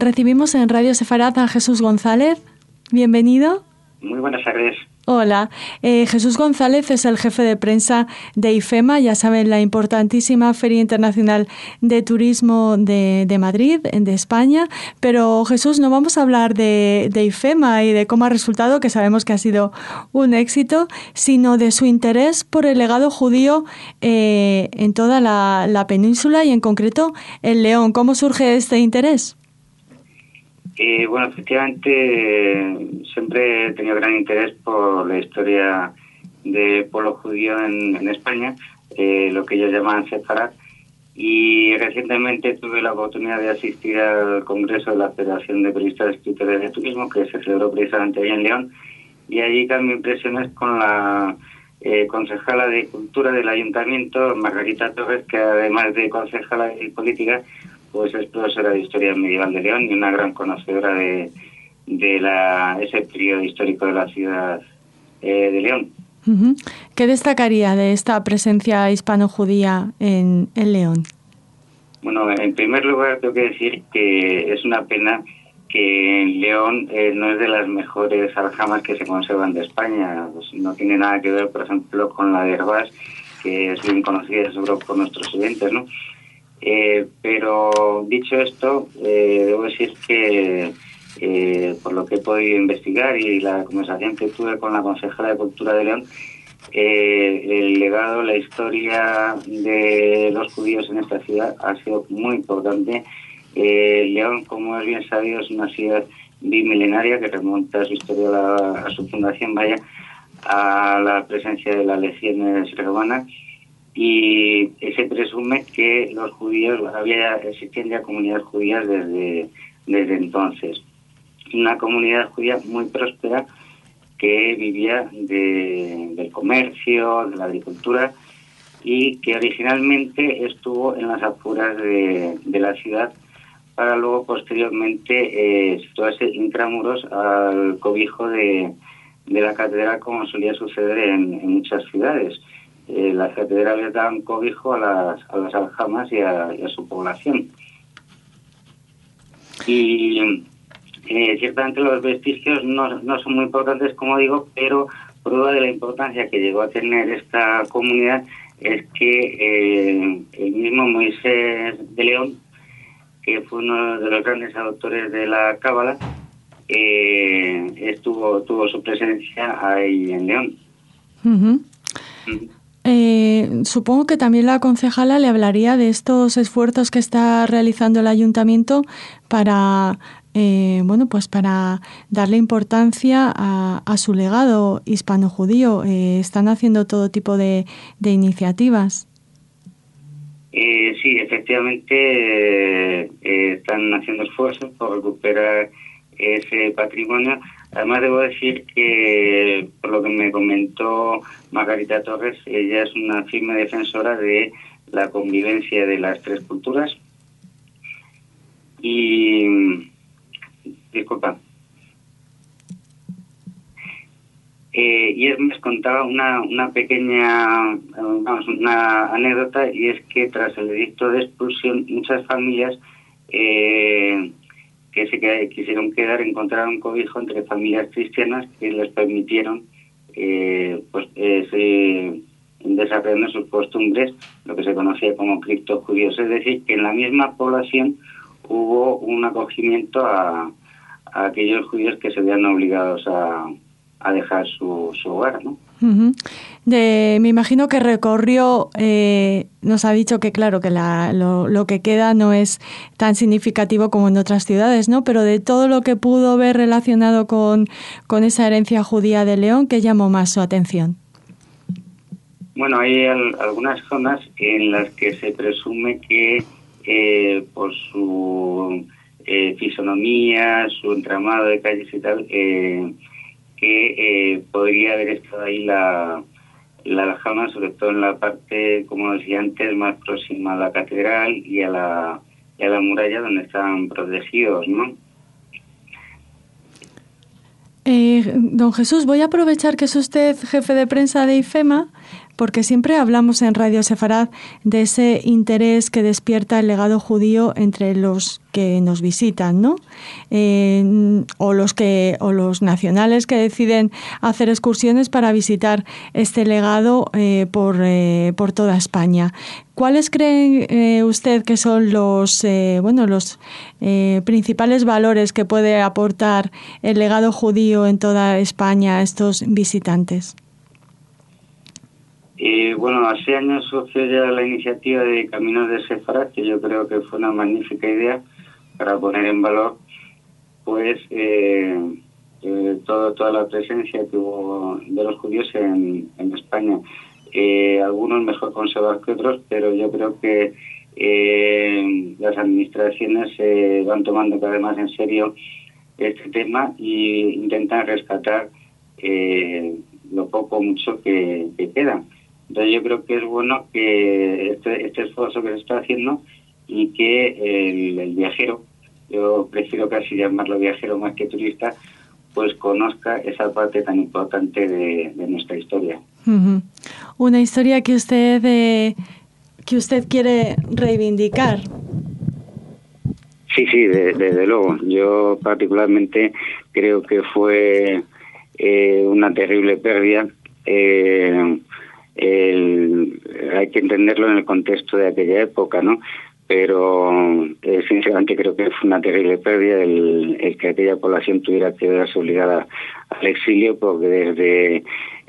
recibimos en Radio Sefarat a Jesús González. Bienvenido. Muy buenas tardes. Hola, Jesús González es el jefe de prensa de IFEMA, ya saben, la importantísima Feria Internacional de Turismo de Madrid, de España. Pero Jesús, no vamos a hablar de IFEMA y de cómo ha resultado, que sabemos que ha sido un éxito, sino de su interés por el legado judío en toda la península y en concreto en León. ¿Cómo surge este interés? Bueno, efectivamente, siempre he tenido gran interés por la historia del pueblo judío en España, lo que ellos llaman Sefarat, y recientemente tuve la oportunidad de asistir al Congreso de la Federación de Periodistas y Escritores de Turismo, que se celebró precisamente allí en León, y allí cambié impresiones con la concejala de Cultura del Ayuntamiento, Margarita Torres, que además de concejala de política, pues es profesora de Historia Medieval de León y una gran conocedora de ese periodo histórico de la ciudad de León. Uh-huh. ¿Qué destacaría de esta presencia hispano-judía en León? Bueno, en primer lugar tengo que decir que es una pena que en León no es de las mejores aljamas que se conservan de España. Pues no tiene nada que ver, por ejemplo, con la de Herbás, que es bien conocida seguro por nuestros oyentes, ¿no? Pero dicho esto, debo decir que por lo que he podido investigar y la conversación que tuve con la concejala de Cultura de León, el legado, la historia de los judíos en esta ciudad ha sido muy importante. León, como es bien sabido, es una ciudad bimilenaria que remonta a su historia, a su fundación, a la presencia de las legiones romanas. Y se presume que los judíos, existían ya comunidades judías desde entonces. Una comunidad judía muy próspera que vivía del comercio, de la agricultura, y que originalmente estuvo en las afueras de la ciudad para luego posteriormente situarse intramuros al cobijo de la catedral, como solía suceder en muchas ciudades. Las catedrales dan cobijo a las aljamas y a su población. Y ciertamente los vestigios no son muy importantes, como digo, pero prueba de la importancia que llegó a tener esta comunidad es que el mismo Moisés de León, que fue uno de los grandes autores de la Cábala, tuvo su presencia ahí en León. Uh-huh. Uh-huh. Supongo que también la concejala le hablaría de estos esfuerzos que está realizando el ayuntamiento para para darle importancia a su legado hispano-judío. Están haciendo todo tipo de iniciativas. Sí, efectivamente están haciendo esfuerzos por recuperar ese patrimonio. Además, debo decir que, por lo que me comentó Margarita Torres, ella es una firme defensora de la convivencia de las tres culturas. Y, disculpa. Y él me contaba una pequeña, una anécdota, y es que tras el edicto de expulsión, muchas familias que se quisieron quedar encontraron cobijo entre familias cristianas que les permitieron desarrollando sus costumbres, lo que se conocía como criptojudíos. Es decir, que en la misma población hubo un acogimiento a aquellos judíos que se veían obligados a dejar su hogar, ¿no? Uh-huh. Me imagino que recorrió, nos ha dicho que claro, que lo que queda no es tan significativo como en otras ciudades, ¿no? Pero de todo lo que pudo ver relacionado con esa herencia judía de León, ¿qué llamó más su atención? Bueno, hay algunas zonas en las que se presume que por su fisonomía, su entramado de calles y tal, que podría haber estado ahí la aljama, sobre todo en la parte, como decía antes, más próxima a la catedral y a la muralla donde estaban protegidos, ¿no? Don Jesús, voy a aprovechar que es usted jefe de prensa de IFEMA Porque siempre hablamos en Radio Sefarad de ese interés que despierta el legado judío entre los que nos visitan, ¿no? O los nacionales que deciden hacer excursiones para visitar este legado por toda España. ¿Cuáles cree usted que son los principales valores que puede aportar el legado judío en toda España a estos visitantes? Hace años surgió ya la iniciativa de Caminos de Sefarad, que yo creo que fue una magnífica idea para poner en valor pues toda la presencia que hubo de los judíos en España. Algunos mejor conservados que otros, pero yo creo que las administraciones van tomando cada vez más en serio este tema e intentan rescatar lo poco o mucho que queda. Entonces yo creo que es bueno que este esfuerzo que se está haciendo y que el viajero, yo prefiero casi llamarlo viajero más que turista, pues conozca esa parte tan importante de nuestra historia. Uh-huh. Una historia que usted quiere reivindicar. Sí, desde luego. Yo particularmente creo que fue una terrible pérdida. Hay que entenderlo en el contexto de aquella época, ¿no? Pero sinceramente creo que fue una terrible pérdida el que aquella población tuviera que verse obligada al exilio, porque desde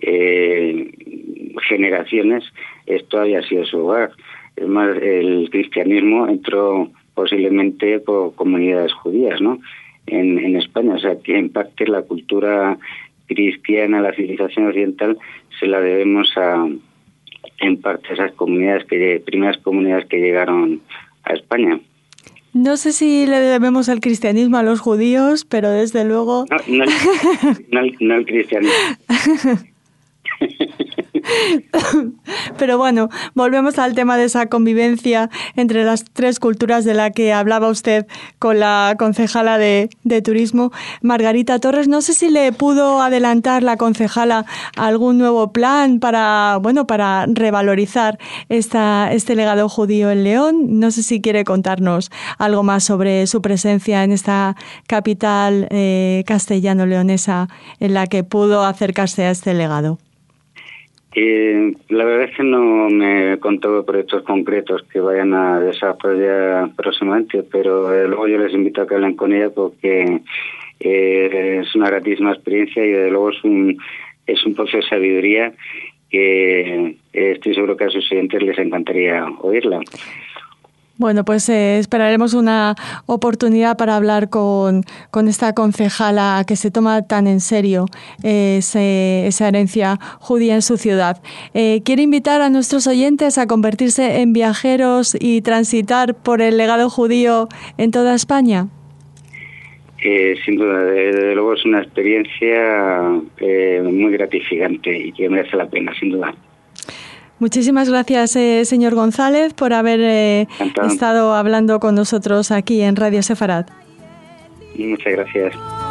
generaciones esto había sido su hogar. Es más, el cristianismo entró posiblemente por comunidades judías, ¿no? En España, o sea que en parte la cultura cristiana, la civilización oriental, se la debemos en parte a esas primeras comunidades que llegaron a España. No sé si le debemos el cristianismo a los judíos, pero desde luego... No el cristianismo. Pero bueno, volvemos al tema de esa convivencia entre las tres culturas de la que hablaba usted con la concejala de turismo, Margarita Torres. No sé si le pudo adelantar la concejala algún nuevo plan para revalorizar este legado judío en León. No sé si quiere contarnos algo más sobre su presencia en esta capital castellano-leonesa en la que pudo acercarse a este legado. La verdad es que no me contó proyectos concretos que vayan a desarrollar próximamente, pero luego yo les invito a que hablen con ella porque es una gratísima experiencia y desde luego es un pozo de sabiduría que estoy seguro que a sus oyentes les encantaría oírla. Bueno, pues esperaremos una oportunidad para hablar con esta concejala que se toma tan en serio esa herencia judía en su ciudad. ¿Quiere invitar a nuestros oyentes a convertirse en viajeros y transitar por el legado judío en toda España? Sin duda, desde luego es una experiencia muy gratificante y que merece la pena, sin duda. Muchísimas gracias, señor González, por haber estado hablando con nosotros aquí en Radio Sefarad. Muchas gracias.